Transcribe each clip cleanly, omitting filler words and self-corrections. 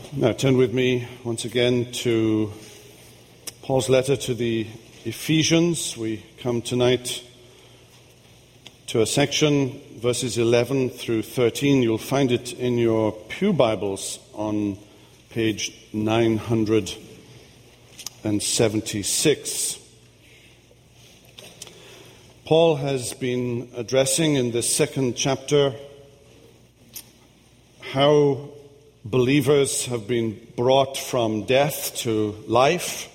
Now turn with me once again to Paul's letter to the Ephesians. We come tonight to a section, verses 11 through 13. You'll find it in your pew Bibles on page 976. Paul has been addressing in this second chapter how believers have been brought from death to life,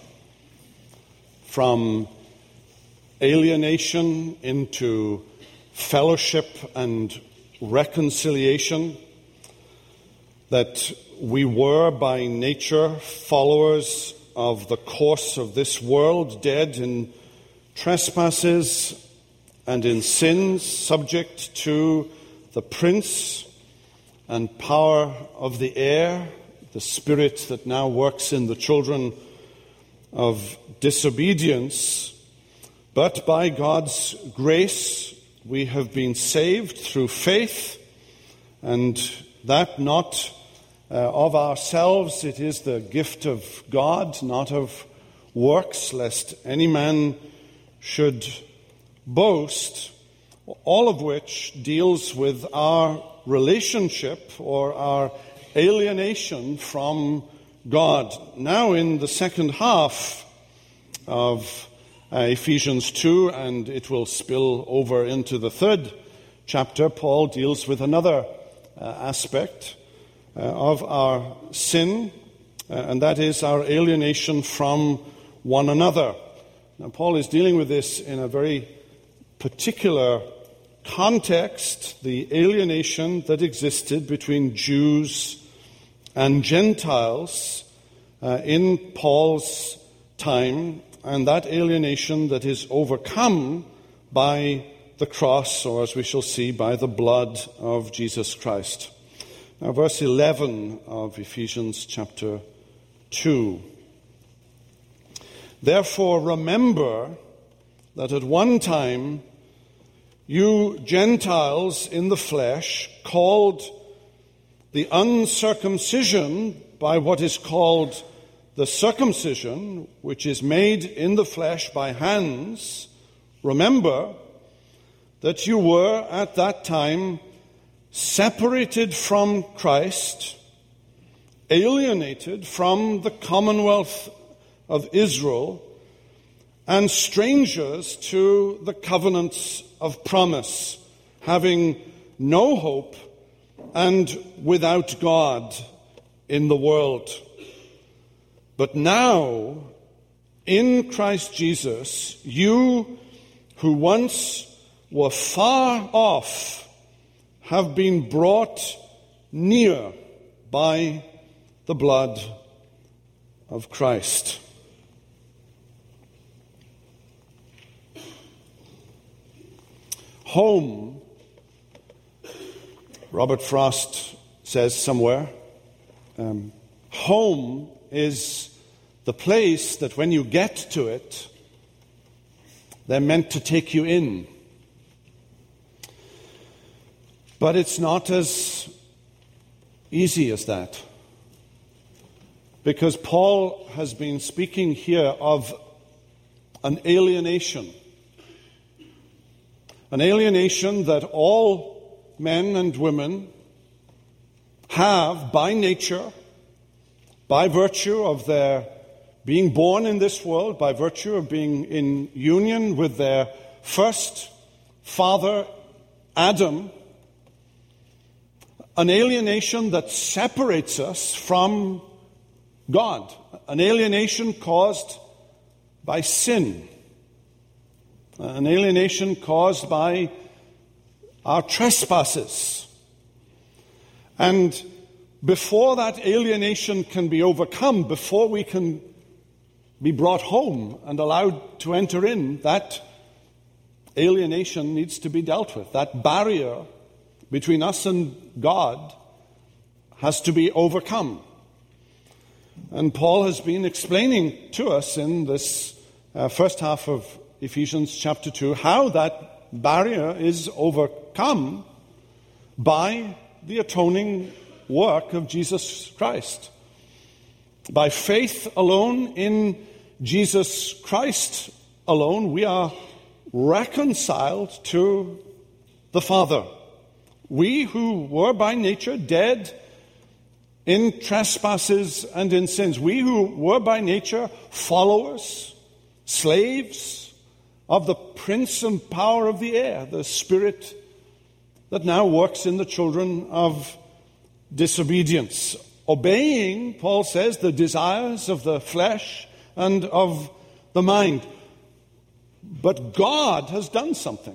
from alienation into fellowship and reconciliation, that we were by nature followers of the course of this world, dead in trespasses and in sins, subject to the prince and power of the air, the spirit that now works in the children of disobedience. But by God's grace, we have been saved through faith, and that not of ourselves. It is the gift of God, not of works, lest any man should boast, all of which deals with our relationship or our alienation from God. Now in the second half of Ephesians 2, and it will spill over into the third chapter, Paul deals with another aspect of our sin, and that is our alienation from one another. Now Paul is dealing with this in a very particular context, the alienation that existed between Jews and Gentiles in Paul's time, and that alienation that is overcome by the cross, or as we shall see, by the blood of Jesus Christ. Now, verse 11 of Ephesians chapter 2. Therefore, remember that at one time you Gentiles in the flesh, called the uncircumcision by what is called the circumcision, which is made in the flesh by hands, remember that you were at that time separated from Christ, alienated from the commonwealth of Israel, and strangers to the covenants of promise, having no hope and without God in the world. But now, in Christ Jesus, you who once were far off have been brought near by the blood of Christ. Home, Robert Frost says somewhere, home is the place that when you get to it, they're meant to take you in. But it's not as easy as that. Because Paul has been speaking here of an alienation. An alienation that all men and women have by nature, by virtue of their being born in this world, by virtue of being in union with their first father, Adam. An alienation that separates us from God. An alienation caused by sin. An alienation caused by our trespasses. And before that alienation can be overcome, before we can be brought home and allowed to enter in, that alienation needs to be dealt with. That barrier between us and God has to be overcome. And Paul has been explaining to us in this first half of Ephesians chapter 2 how that barrier is overcome by the atoning work of Jesus Christ. By faith alone in Jesus Christ alone, we are reconciled to the Father. We who were by nature dead in trespasses and in sins, we who were by nature followers, slaves of the prince and power of the air, the spirit that now works in the children of disobedience, obeying, Paul says, the desires of the flesh and of the mind. But God has done something.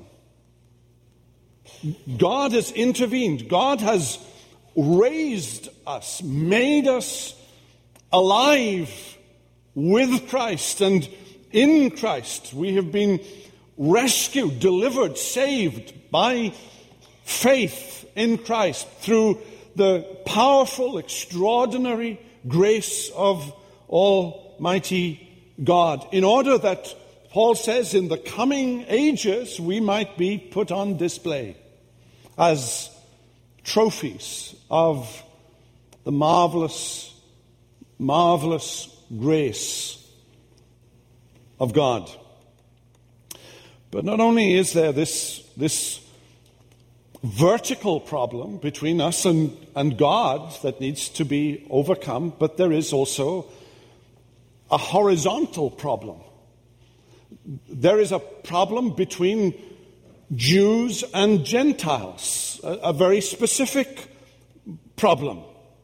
God has intervened. God has raised us, made us alive with Christ and in Christ. We have been rescued, delivered, saved by faith in Christ through the powerful, extraordinary grace of Almighty God, in order that, Paul says, in the coming ages we might be put on display as trophies of the marvelous, marvelous grace of God. But not only is there this vertical problem between us and God that needs to be overcome, but there is also a horizontal problem. There is a problem between Jews and Gentiles, a very specific problem.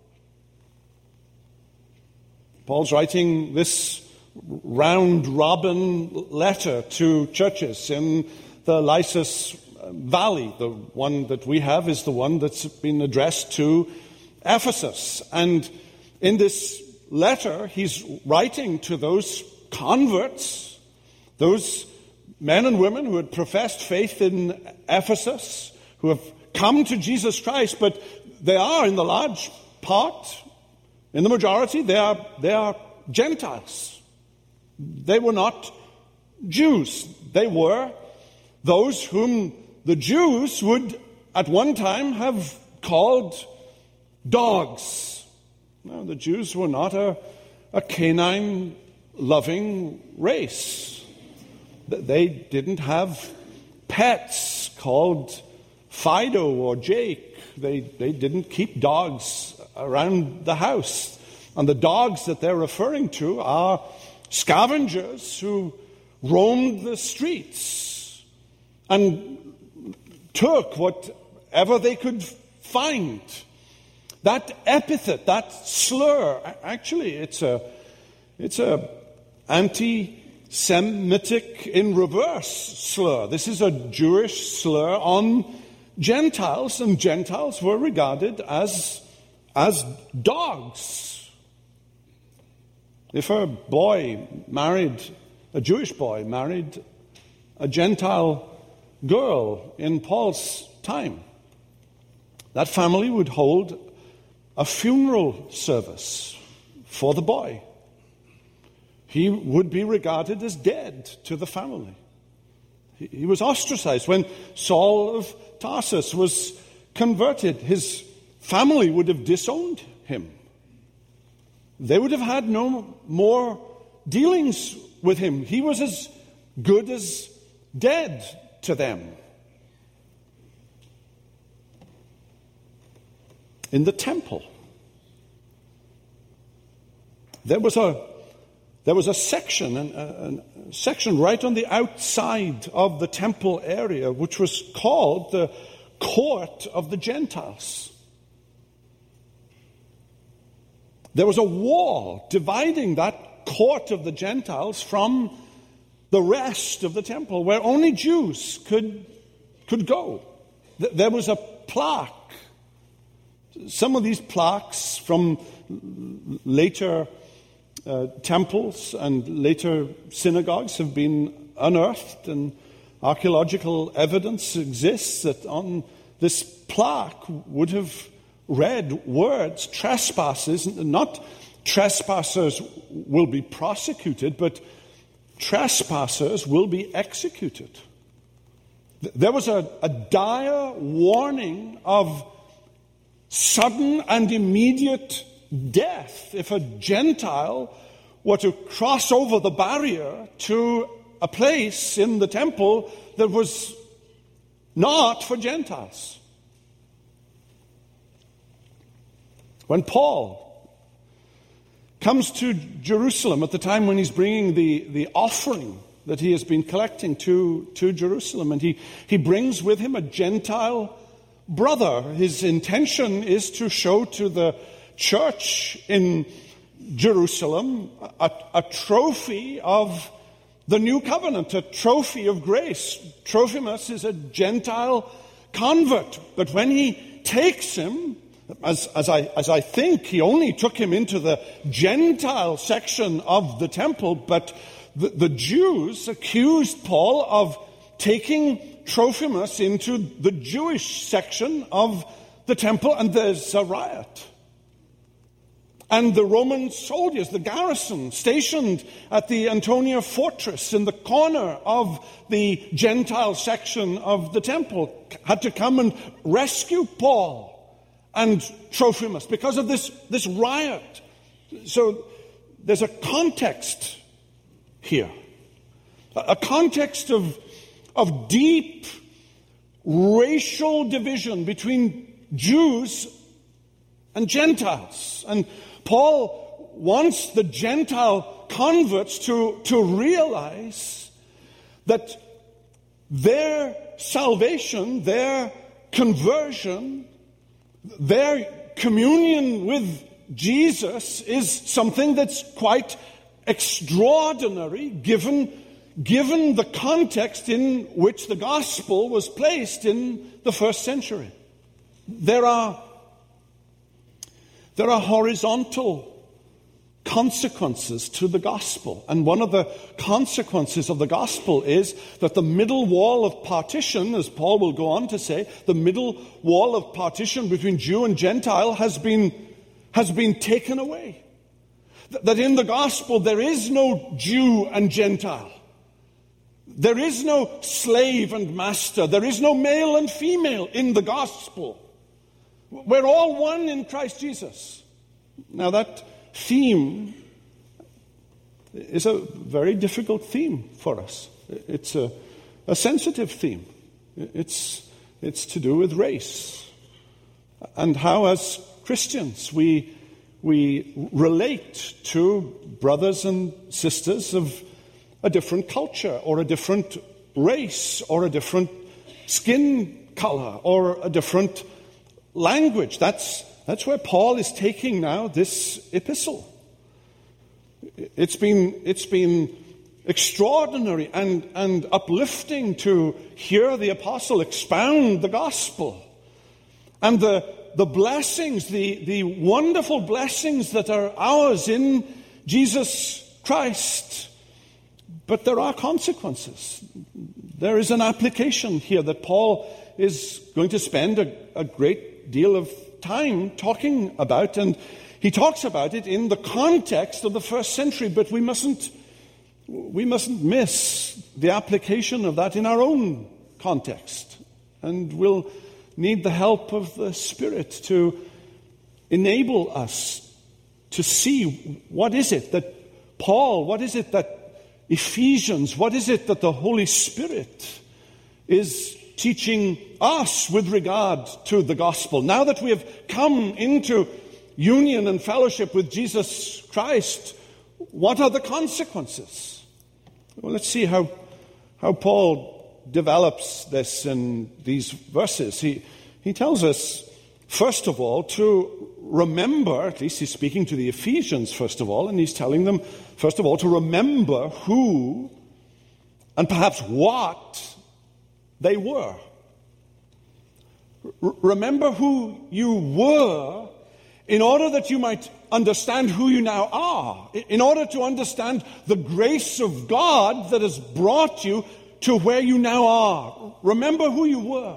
Paul's writing this round-robin letter to churches in the Lycus Valley. The one that we have is the one that's been addressed to Ephesus. And in this letter, he's writing to those converts, those men and women who had professed faith in Ephesus, who have come to Jesus Christ, but they are, in the large part, in the majority, they are Gentiles. They were not Jews. They were those whom the Jews would at one time have called dogs. No, the Jews were not a canine-loving race. They didn't have pets called Fido or Jake. They didn't keep dogs around the house. And the dogs that they're referring to are scavengers who roamed the streets and took whatever they could find. That epithet, that slur, actually it's a anti-Semitic in reverse slur. This is a Jewish slur on Gentiles, and Gentiles were regarded as dogs. If a Jewish boy married a Gentile girl in Paul's time, that family would hold a funeral service for the boy. He would be regarded as dead to the family. He was ostracized. When Saul of Tarsus was converted, his family would have disowned him. They would have had no more dealings with him. He was as good as dead to them. In the temple, there was a section, a section right on the outside of the temple area, which was called the Court of the Gentiles. There was a wall dividing that Court of the Gentiles from the rest of the temple, where only Jews could go. There was a plaque. Some of these plaques from later temples and later synagogues have been unearthed, and archaeological evidence exists that on this plaque would have read words, trespassers, not trespassers will be prosecuted, but trespassers will be executed. There was a dire warning of sudden and immediate death if a Gentile were to cross over the barrier to a place in the temple that was not for Gentiles. When Paul comes to Jerusalem at the time when he's bringing the offering that he has been collecting to Jerusalem, and he brings with him a Gentile brother. His intention is to show to the church in Jerusalem a trophy of the new covenant, a trophy of grace. Trophimus is a Gentile convert, but when he takes him, as I think, he only took him into the Gentile section of the temple, but the Jews accused Paul of taking Trophimus into the Jewish section of the temple, and there's a riot. And the Roman soldiers, the garrison stationed at the Antonia fortress in the corner of the Gentile section of the temple, had to come and rescue Paul and Trophimus because of this riot. So there's a context here, a context of deep racial division between Jews and Gentiles. And Paul wants the Gentile converts to realize that their salvation, their conversion, their communion with Jesus is something that's quite extraordinary given the context in which the gospel was placed in the first century. There are horizontal consequences to the gospel. And one of the consequences of the gospel is that the middle wall of partition, as Paul will go on to say, the middle wall of partition between Jew and Gentile has been taken away. That in the gospel there is no Jew and Gentile. There is no slave and master. There is no male and female in the gospel. We're all one in Christ Jesus. Now that theme is a very difficult theme for us. It's a sensitive theme. It's to do with race and how, as Christians, we relate to brothers and sisters of a different culture or a different race or a different skin color or a different language. That's where Paul is taking now this epistle. It's been extraordinary and uplifting to hear the apostle expound the gospel and the blessings, the wonderful blessings that are ours in Jesus Christ. But there are consequences. There is an application here that Paul is going to spend a great deal of time talking about, and he talks about it in the context of the first century, but we mustn't miss the application of that in our own context. And we'll need the help of the Spirit to enable us to see what is it that Paul, what is it that Ephesians, what is it that the Holy Spirit is teaching us with regard to the gospel. Now that we have come into union and fellowship with Jesus Christ, what are the consequences? Well, let's see how Paul develops this in these verses. He tells us, first of all, to remember, at least he's speaking to the Ephesians first of all, and he's telling them, first of all, to remember who and perhaps what they were. Remember who you were in order that you might understand who you now are, in order to understand the grace of God that has brought you to where you now are. Remember who you were.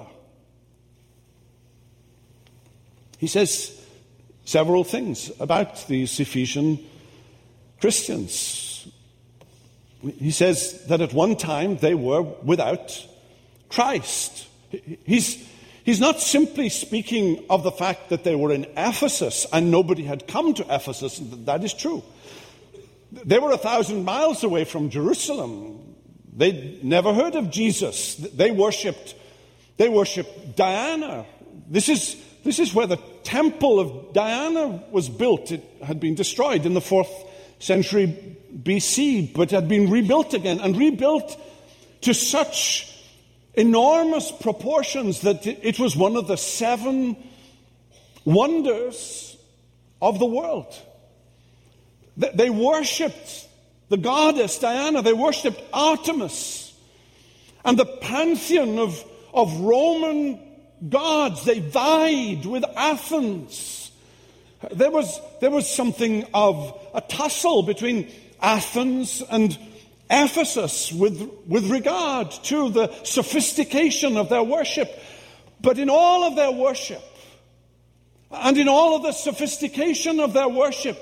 He says several things about these Ephesian Christians. He says that at one time they were without Christ. He's He's not simply speaking of the fact that they were in Ephesus and nobody had come to Ephesus. That is true. They were 1,000 miles away from Jerusalem. They'd never heard of Jesus. They worshipped Diana. This is where the temple of Diana was built. It had been destroyed in the 4th century BC, but had been rebuilt again, and rebuilt to such enormous proportions that it was one of the 7 wonders of the world. They worshipped the goddess Diana. They worshipped Artemis. And the pantheon of Roman gods, they vied with Athens. There was something of a tussle between Athens and Ephesus with regard to the sophistication of their worship. But in all of their worship, and in all of the sophistication of their worship,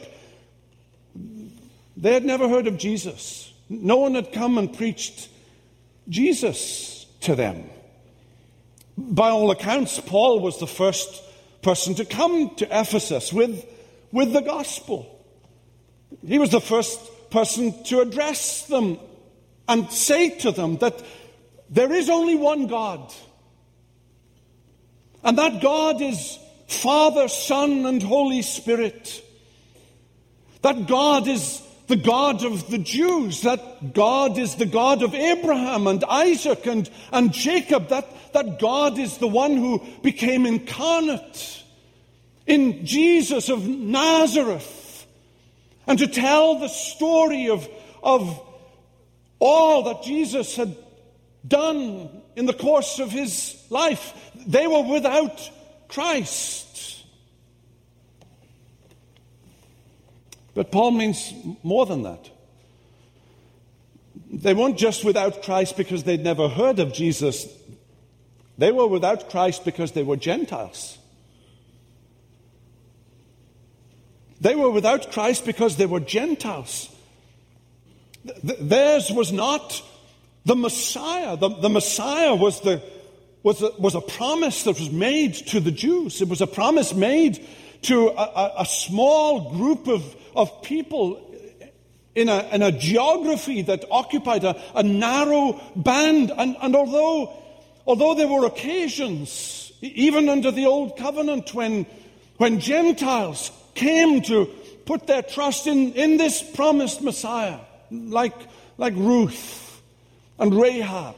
they had never heard of Jesus. No one had come and preached Jesus to them. By all accounts, Paul was the first person to come to Ephesus with the gospel. He was the first person to address them and say to them that there is only one God. And that God is Father, Son, and Holy Spirit. That God is the God of the Jews. That God is the God of Abraham and Isaac and Jacob. That God is the one who became incarnate in Jesus of Nazareth. And to tell the story of all that Jesus had done in the course of his life. They were without Christ. But Paul means more than that. They weren't just without Christ because they'd never heard of Jesus. They were without Christ because they were Gentiles. They were without Christ because they were Gentiles. Theirs was not the Messiah. The Messiah was a promise that was made to the Jews. It was a promise made to a small group of people in a geography that occupied a narrow band. And although there were occasions, even under the Old Covenant, when Gentiles came to put their trust in this promised Messiah, like Ruth and Rahab.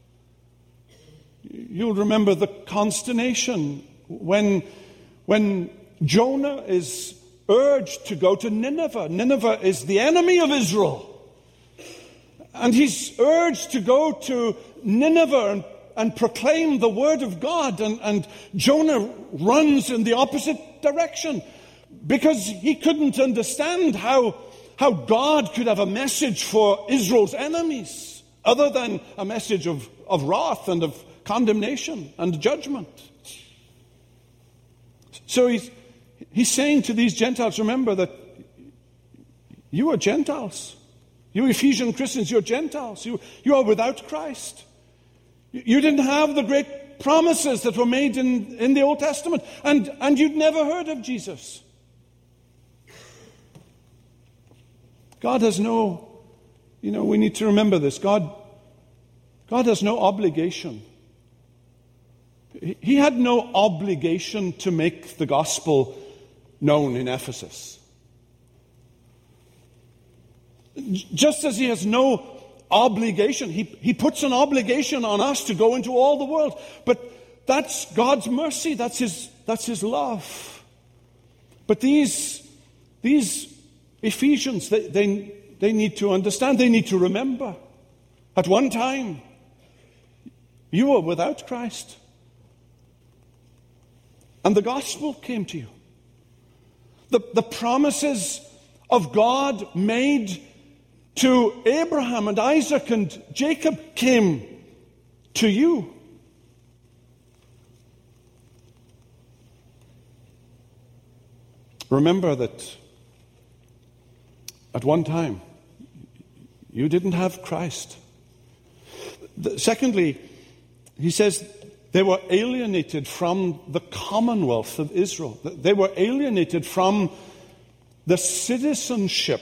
You'll remember the consternation when Jonah is urged to go to Nineveh. Nineveh is the enemy of Israel. And he's urged to go to Nineveh and proclaim the word of God. And Jonah runs in the opposite direction, because he couldn't understand how God could have a message for Israel's enemies other than a message of wrath and of condemnation and judgment. So he's saying to these Gentiles, remember that you are Gentiles. You Ephesian Christians, you're Gentiles. You are without Christ. You didn't have the great promises that were made in the Old Testament, and you'd never heard of Jesus. God has we need to remember this. God has no obligation. He had no obligation to make the gospel known in Ephesus. Just as he has no obligation, he puts an obligation on us to go into all the world. But that's God's mercy. That's his love. But these Ephesians, they need to understand, they need to remember. At one time, you were without Christ. And the gospel came to you. The promises of God made to Abraham and Isaac and Jacob came to you. Remember that at one time, you didn't have Christ. Secondly, he says They were alienated from the commonwealth of Israel. They were alienated from the citizenship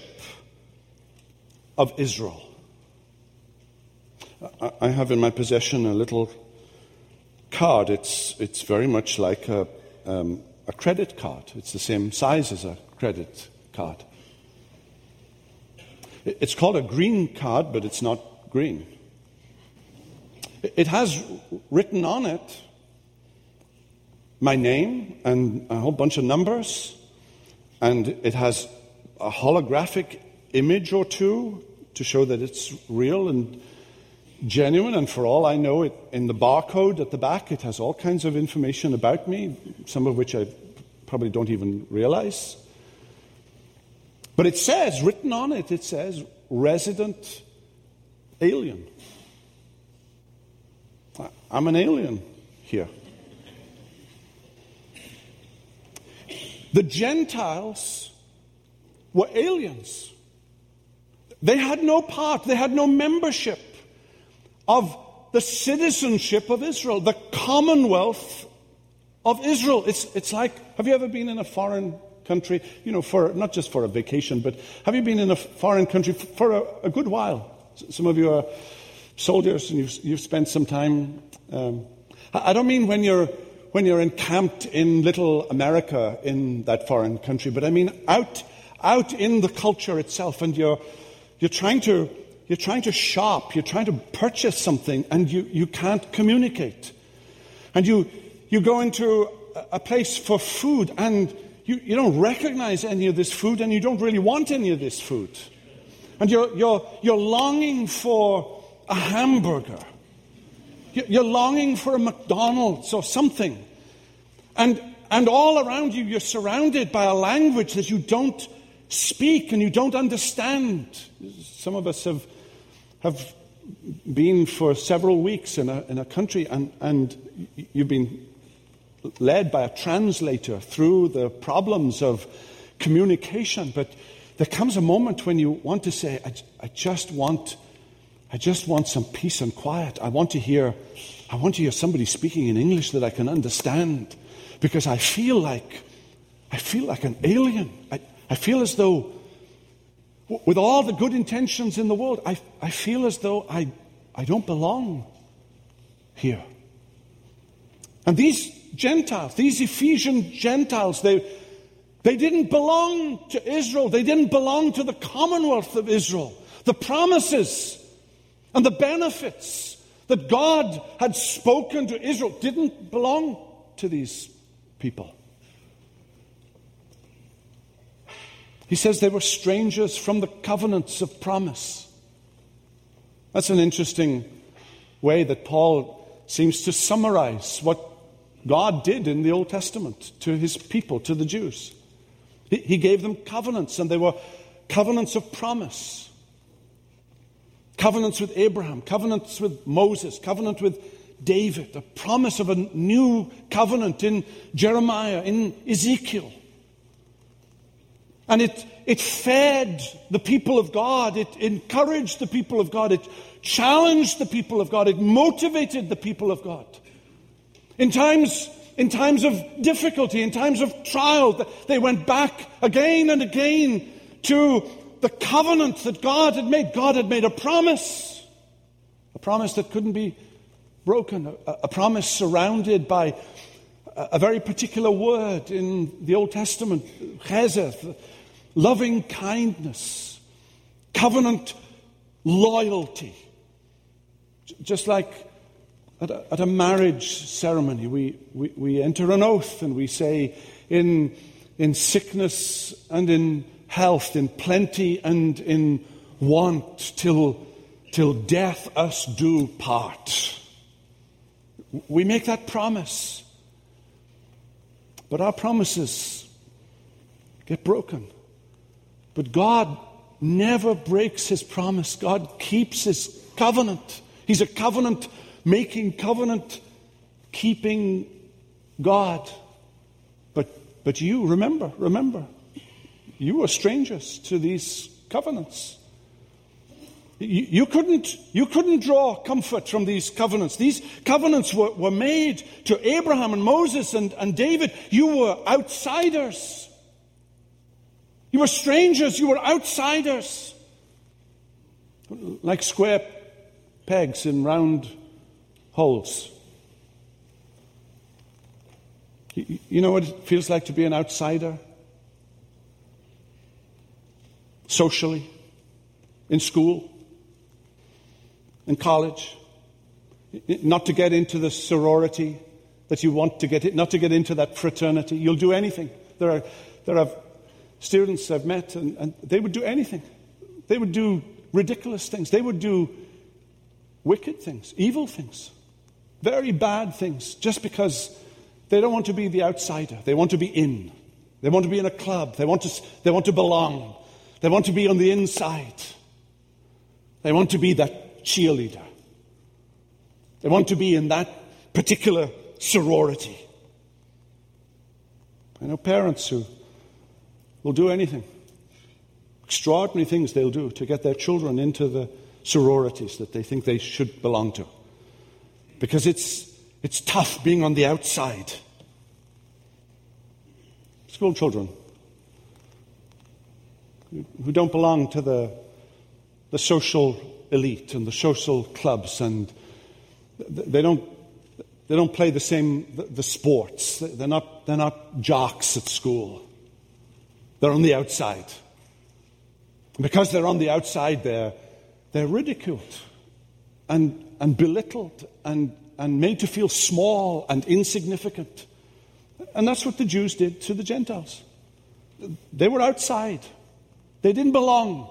of Israel. I have in my possession a little card. It's very much like a credit card. It's the same size as a credit card. It's called a green card, but it's not green. It has written on it my name and a whole bunch of numbers, and it has a holographic image or two to show that it's real and genuine, and for all I know, in the barcode at the back, it has all kinds of information about me, some of which I probably don't even realize. But it says, written on it, it says, resident alien. I'm an alien here. The Gentiles were aliens. They had no part, they had no membership of the citizenship of Israel, the commonwealth of Israel. It's like, have you ever been in a foreign country, for not just for a vacation, but have you been in a foreign country for a good while? Some of you are soldiers and you've spent some time. I don't mean when you're encamped in little America in that foreign country, but I mean out in the culture itself, and you're trying to shop, you're trying to purchase something, and you can't communicate. And you go into a place for food, and you don't recognize any of this food, and you don't really want any of this food. And you're longing for a hamburger. You're longing for a McDonald's or something. And all around you, you're surrounded by a language that you don't speak and you don't understand. Some of us have been for several weeks in a country, and you've been led by a translator through the problems of communication. But there comes a moment when you want to say, I just want some peace and quiet. I want to hear somebody speaking in English that I can understand, because I feel like an alien. I feel as though, with all the good intentions in the world, I feel as though I don't belong here. And these Gentiles, these Ephesian Gentiles, they didn't belong to Israel. They didn't belong to the commonwealth of Israel. The promises and the benefits that God had spoken to Israel didn't belong to these people. He says they were strangers from the covenants of promise. That's an interesting way that Paul seems to summarize what God did in the Old Testament to his people, to the Jews. He gave them covenants, and they were covenants of promise. Covenants with Abraham, covenants with Moses, covenant with David, a promise of a new covenant in Jeremiah, in Ezekiel. And it fed the people of God, it encouraged the people of God, it challenged the people of God, it motivated the people of God. In times of difficulty, in times of trial, they went back again and again to the covenant that God had made. God had made a promise that couldn't be broken, a promise surrounded by a very particular word in the Old Testament, chesed, loving kindness, covenant loyalty. Just like at a marriage ceremony, we enter an oath and we say, in sickness and in health, in plenty and in want, till death us do part. We make that promise. But our promises get broken. But God never breaks his promise. God keeps his covenant. He's a covenant-making, covenant-keeping God. But you, remember, you were strangers to these covenants. You couldn't draw comfort from these covenants. These covenants were made to Abraham and Moses and David. You were outsiders. You were strangers. You were outsiders. Like square pegs in round holes. You know what it feels like to be an outsider? Socially, in school, in college, not to get into the sorority that you want to get in, not to get into that fraternity. You'll do anything. There are students I've met, and they would do anything. They would do ridiculous things. They would do wicked things, evil things, very bad things, just because they don't want to be the outsider. They want to be in. They want to be in a club. They want to belong. They want to be on the inside. They want to be that cheerleader. They want to be in that particular sorority. I know parents who will do anything, extraordinary things they'll do to get their children into the sororities that they think they should belong to. Because it's tough being on the outside. School children who don't belong to the social elite and the social clubs, and they don't play the sports. They're not jocks at school. They're on the outside. And because they're on the outside, they're ridiculed and belittled and made to feel small and insignificant. And that's what the Jews did to the Gentiles. They were outside. They didn't belong.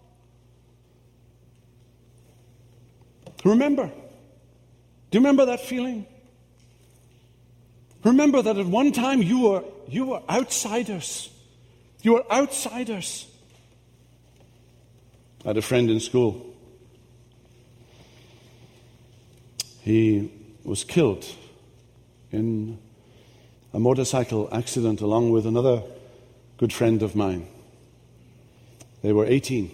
Remember. Do you remember that feeling? Remember that at one time you were outsiders. You were outsiders. I had a friend in school. He was killed in a motorcycle accident along with another good friend of mine. They were 18.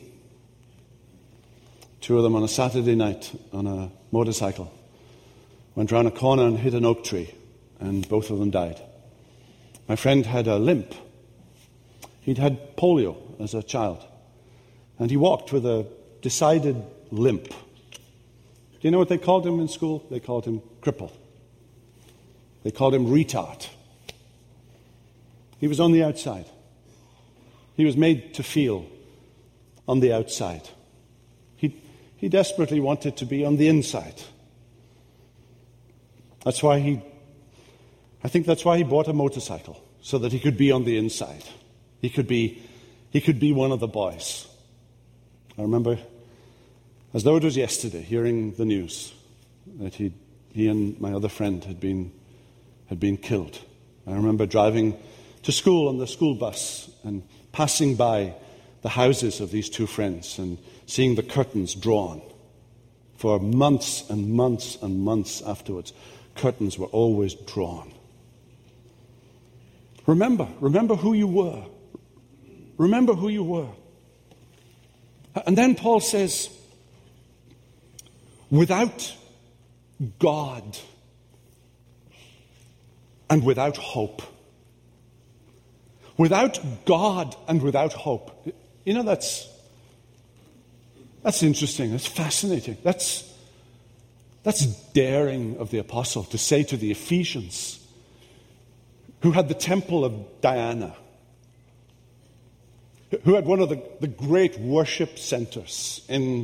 Two of them on a Saturday night on a motorcycle. Went round a corner and hit an oak tree, and both of them died. My friend had a limp. He'd had polio as a child, and he walked with a decided limp. Do you know what they called him in school? They called him cripple. They called him retard. He was on the outside. He was made to feel on the outside. He desperately wanted to be on the inside. I think that's why he bought a motorcycle, so that he could be on the inside. He could be one of the boys. I remember, as though it was yesterday, hearing the news that he and my other friend had been killed. I remember driving to school on the school bus and passing by the houses of these two friends and seeing the curtains drawn. For months and months and months afterwards, curtains were always drawn. Remember who you were. Remember who you were. And then Paul says, without God and without hope. Without God and without hope. You know, that's interesting. That's fascinating. That's daring of the apostle to say to the Ephesians, who had the temple of Diana, who had one of the great worship centers in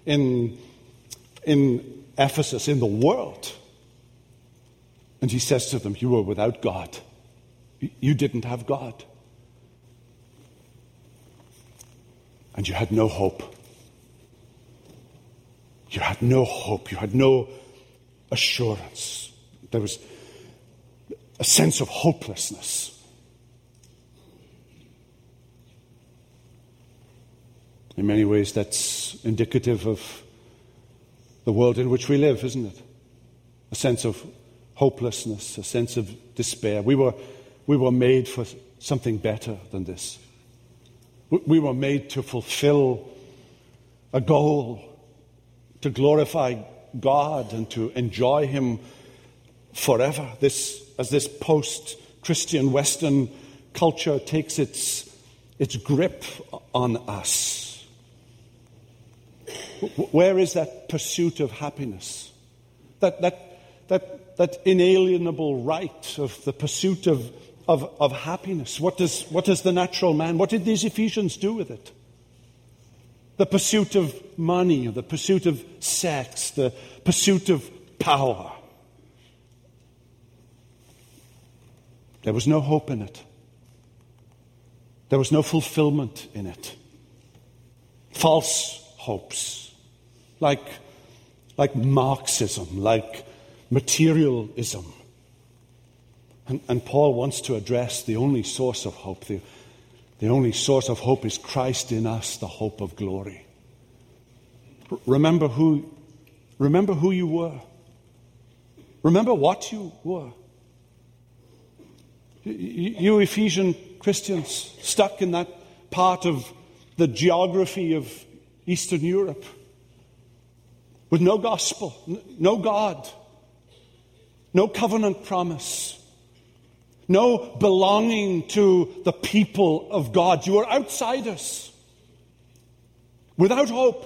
Ephesus, in the world. And he says to them, you were without God. You didn't have God. And you had no hope. You had no hope. You had no assurance. There was a sense of hopelessness. In many ways, that's indicative of the world in which we live, isn't it? A sense of hopelessness, a sense of despair. We were made for something better than this. We were made to fulfill a goal to glorify God and to enjoy Him forever. As this post-Christian Western culture takes its grip on us. Where is that pursuit of happiness? That inalienable right of the pursuit of happiness. What does the natural man, what did these Ephesians do with it? The pursuit of money, the pursuit of sex, the pursuit of power. There was no hope in it. There was no fulfillment in it. False hopes, like Marxism, like materialism. And Paul wants to address the only source of hope. The only source of hope is Christ in us, the hope of glory. Remember who you were. Remember what you were. You Ephesian Christians stuck in that part of the geography of Eastern Europe with no gospel, no God, no covenant promise, no belonging to the people of God. You are outsiders, without hope.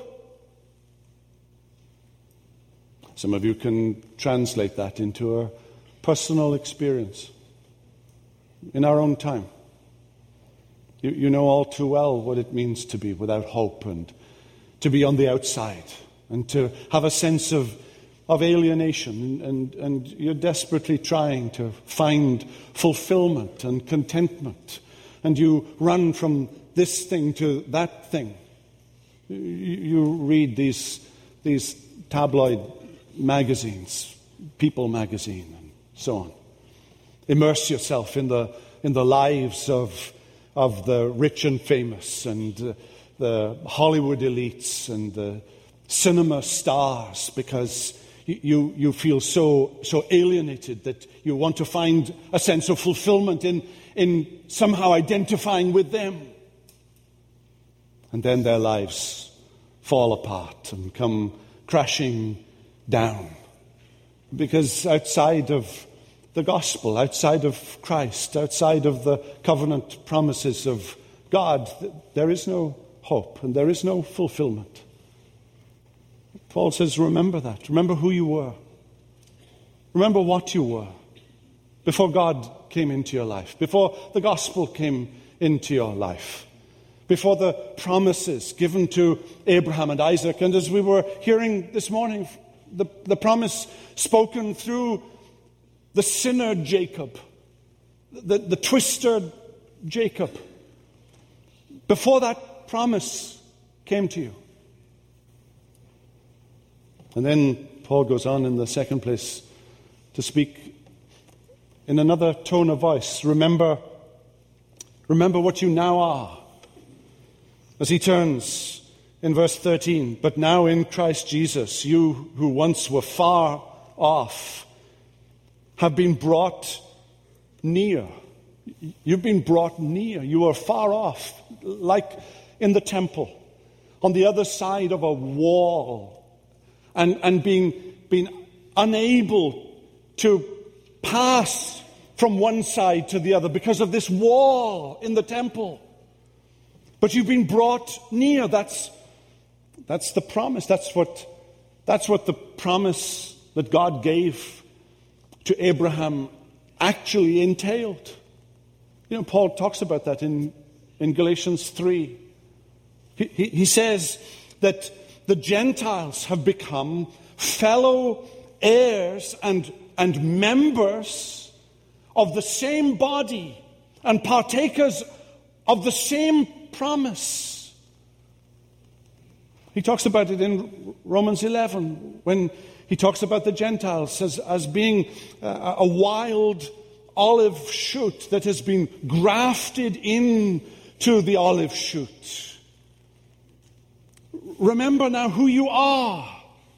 Some of you can translate that into a personal experience in our own time. You know all too well what it means to be without hope and to be on the outside and to have a sense of alienation, and you're desperately trying to find fulfillment and contentment, and you run from this thing to that thing. You read these tabloid magazines, People magazine, and so on. Immerse yourself in the lives of the rich and famous, and the Hollywood elites, and the cinema stars, because you feel so alienated that you want to find a sense of fulfillment in somehow identifying with them. And then their lives fall apart and come crashing down. Because outside of the gospel, outside of Christ, outside of the covenant promises of God, there is no hope and there is no fulfillment. Paul says, remember that. Remember who you were. Remember what you were before God came into your life, before the gospel came into your life, before the promises given to Abraham and Isaac. And as we were hearing this morning, the promise spoken through the sinner Jacob, the twister Jacob, before that promise came to you. And then Paul goes on in the second place to speak in another tone of voice. Remember what you now are. As he turns in verse 13, but now in Christ Jesus, you who once were far off have been brought near. You've been brought near. You were far off, like in the temple, on the other side of a wall, and being unable to pass from one side to the other because of this wall in the temple. But you've been brought near. That's the promise. That's what the promise that God gave to Abraham actually entailed. You know, Paul talks about that in Galatians 3. He says that the Gentiles have become fellow heirs and members of the same body and partakers of the same promise. He talks about it in Romans 11 when he talks about the Gentiles as being a wild olive shoot that has been grafted into the olive shoot. Remember now who you are.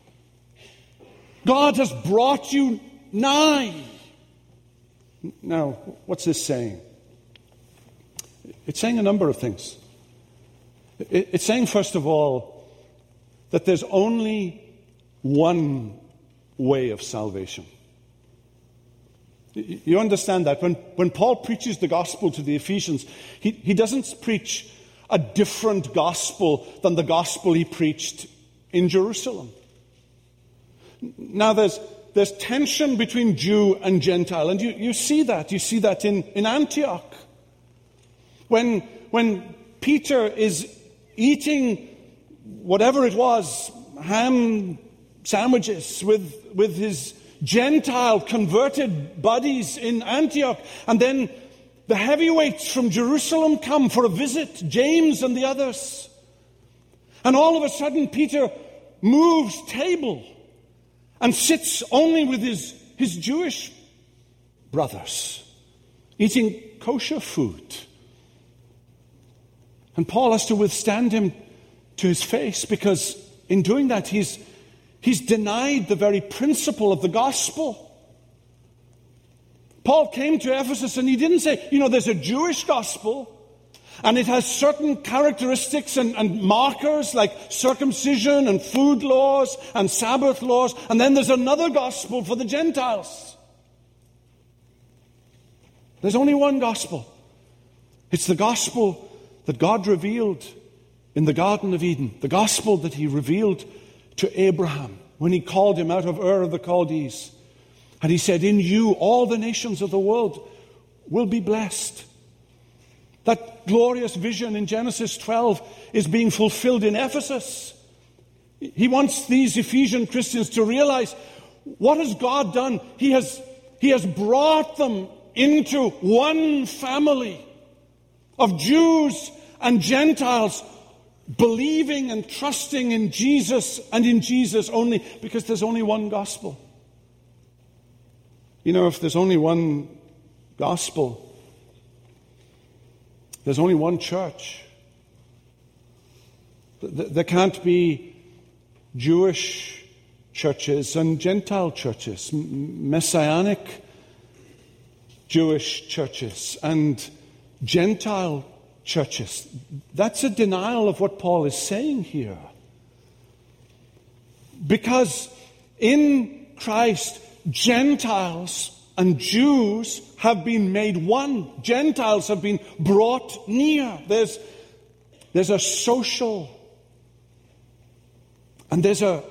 God has brought you nigh. Now, what's this saying? It's saying a number of things. It's saying, first of all, that there's only one way of salvation. You understand that? When Paul preaches the gospel to the Ephesians, he doesn't preach a different gospel than the gospel he preached in Jerusalem. Now there's tension between Jew and Gentile, and you see that. You see that in Antioch. When Peter is eating whatever it was, ham sandwiches with his Gentile converted buddies in Antioch, and then the heavyweights from Jerusalem come for a visit, James and the others. And all of a sudden Peter moves table and sits only with his Jewish brothers, eating kosher food. And Paul has to withstand him to his face, because in doing that he's denied the very principle of the gospel. Paul came to Ephesus and he didn't say, there's a Jewish gospel and it has certain characteristics and markers like circumcision and food laws and Sabbath laws, and then there's another gospel for the Gentiles. There's only one gospel. It's the gospel that God revealed in the Garden of Eden, the gospel that he revealed to Abraham when he called him out of Ur of the Chaldees. And he said, in you all the nations of the world will be blessed. That glorious vision in Genesis 12 is being fulfilled in Ephesus. He wants these Ephesian Christians to realize, what has God done? He has brought them into one family of Jews and Gentiles, believing and trusting in Jesus and in Jesus only, because there's only one gospel. If there's only one gospel, there's only one church. There can't be Jewish churches and Gentile churches, Messianic Jewish churches and Gentile churches. That's a denial of what Paul is saying here. Because in Christ, Gentiles and Jews have been made one. Gentiles have been brought near. There's a social, and there's a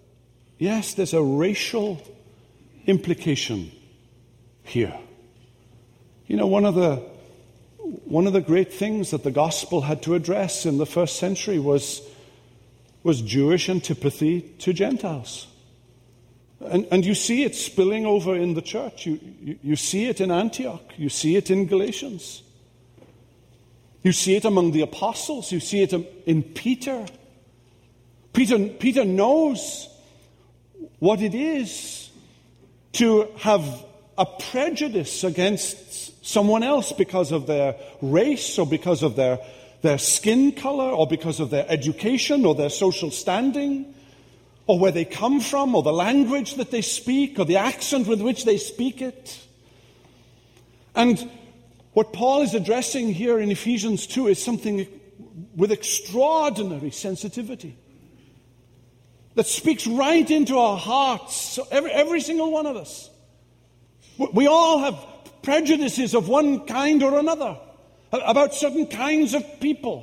racial implication here. One of the great things that the gospel had to address in the first century was Jewish antipathy to Gentiles. And you see it spilling over in the church. You see it in Antioch. You see it in Galatians. You see it among the apostles. You see it in Peter. Peter knows what it is to have a prejudice against someone else because of their race or because of their skin color or because of their education or their social standing, or where they come from, or the language that they speak, or the accent with which they speak it. And what Paul is addressing here in Ephesians 2 is something with extraordinary sensitivity that speaks right into our hearts. So every single one of us. We all have prejudices of one kind or another about certain kinds of people.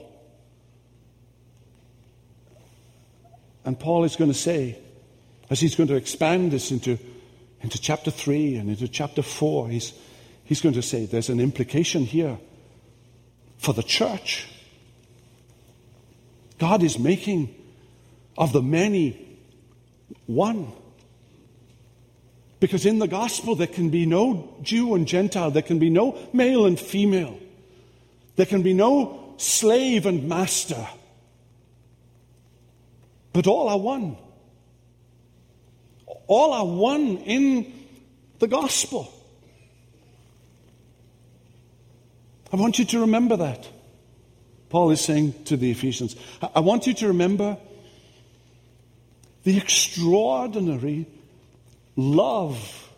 And Paul is going to say, as he's going to expand this into chapter 3 and into chapter 4, he's going to say there's an implication here for the church. God is making of the many one. Because in the gospel there can be no Jew and Gentile, there can be no male and female, there can be no slave and master. But all are one. All are one in the gospel. I want you to remember that. Paul is saying to the Ephesians, I want you to remember the extraordinary love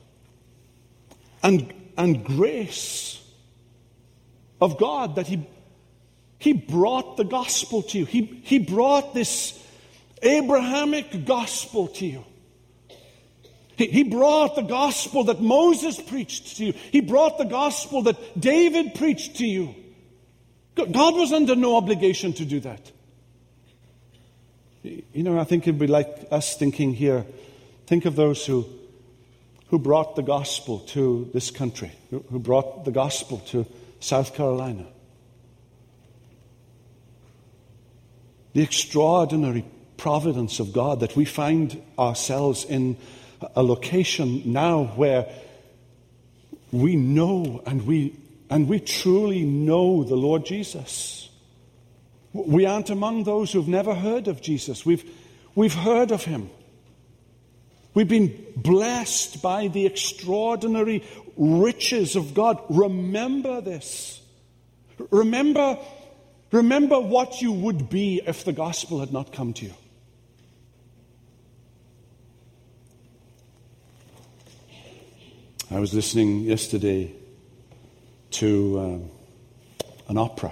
and grace of God that He brought the gospel to you. He brought this Abrahamic gospel to you. He brought the gospel that Moses preached to you. He brought the gospel that David preached to you. God was under no obligation to do that. I think it'd be like us thinking here. Think of those who brought the gospel to this country, who brought the gospel to South Carolina. The extraordinary providence of God that we find ourselves in a location now where we know and we truly know the Lord Jesus. We aren't among those who've never heard of Jesus. We've heard of him. We've been blessed by the extraordinary riches of God. Remember this. Remember what you would be if the gospel had not come to you. I was listening yesterday to an opera.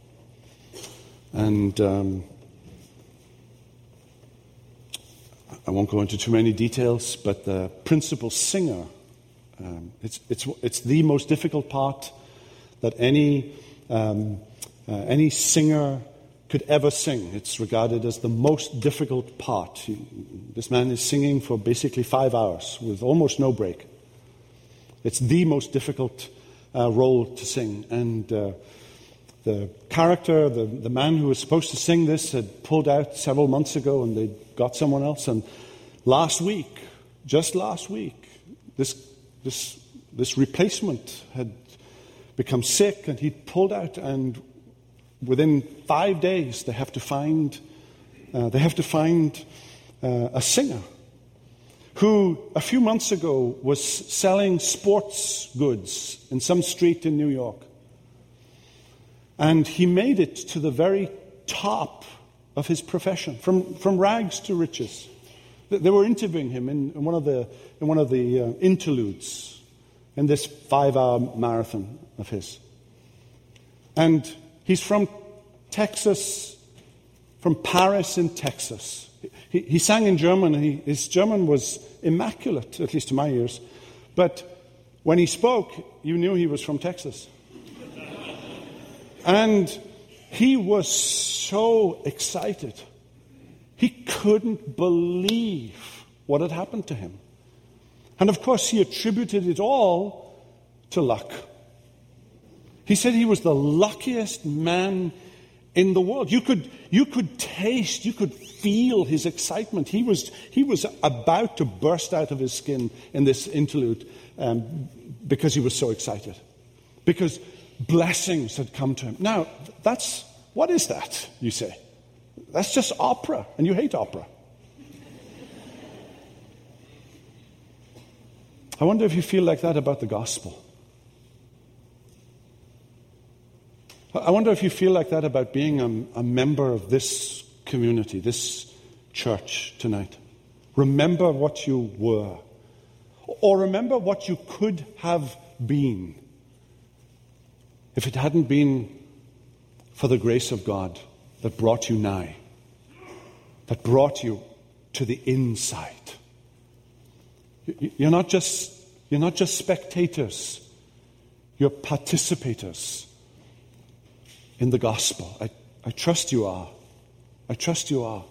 And I won't go into too many details, but the principal singer, it's the most difficult part that any singer could ever sing. It's regarded as the most difficult part. This man is singing for basically 5 hours with almost no break. It's the most difficult role to sing. And the character, the man who was supposed to sing this, had pulled out several months ago, and they got someone else. And just last week, this replacement had become sick, and he'd pulled out. And within 5 days, they have to find a singer who a few months ago was selling sports goods in some street in New York. And he made it to the very top of his profession, from rags to riches. They were interviewing him in one of the interludes in this 5-hour marathon of his. And he's from Texas, from Paris in Texas. He sang in German, and his German was immaculate, at least to my ears. But when he spoke, you knew he was from Texas. And he was so excited. He couldn't believe what had happened to him. And of course, he attributed it all to luck. He said he was the luckiest man in the world. You could taste, you could feel his excitement. He was about to burst out of his skin in this interlude because he was so excited. Because blessings had come to him. Now, what is that, you say? That's just opera, and you hate opera. I wonder if you feel like that about the gospel. I wonder if you feel like that about being a member of this community, this church tonight. Remember what you were. Or remember what you could have been if it hadn't been for the grace of God that brought you nigh, that brought you to the inside. You're not just spectators. You're participators in the gospel. I trust you are. I trust you are.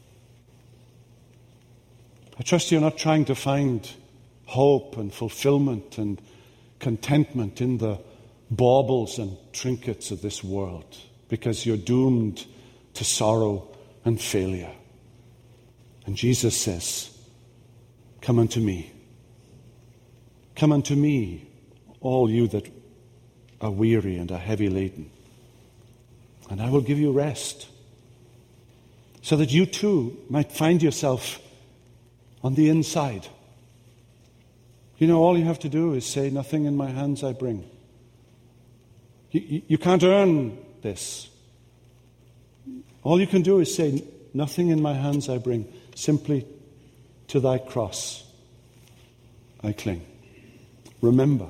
I trust you're not trying to find hope and fulfillment and contentment in the baubles and trinkets of this world, because you're doomed to sorrow and failure. And Jesus says, "Come unto me. Come unto me, all you that are weary and are heavy laden, and I will give you rest," so that you too might find yourself on the inside. All you have to do is say, "Nothing in my hands I bring." You can't earn this. All you can do is say, "Nothing in my hands I bring. Simply to thy cross I cling." Remember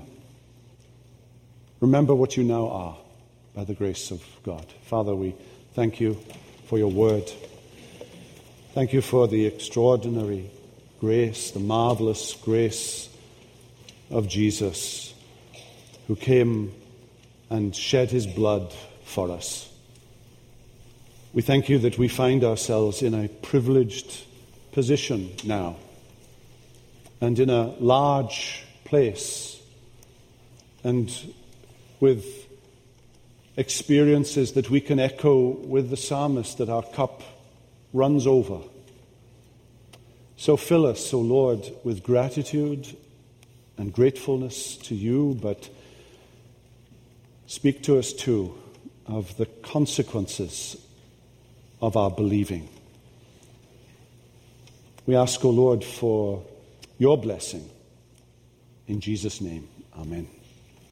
what you now are by the grace of God. Father, we thank you for your word. Thank you for the extraordinary grace, the marvelous grace of Jesus, who came and shed his blood for us. We thank you that we find ourselves in a privileged position now, and in a large place, and with experiences that we can echo with the psalmist, that our cup runs over. So fill us, O Lord, with gratitude and gratefulness to you, but speak to us too of the consequences of our believing. We ask, O Lord, for your blessing. In Jesus' name, amen.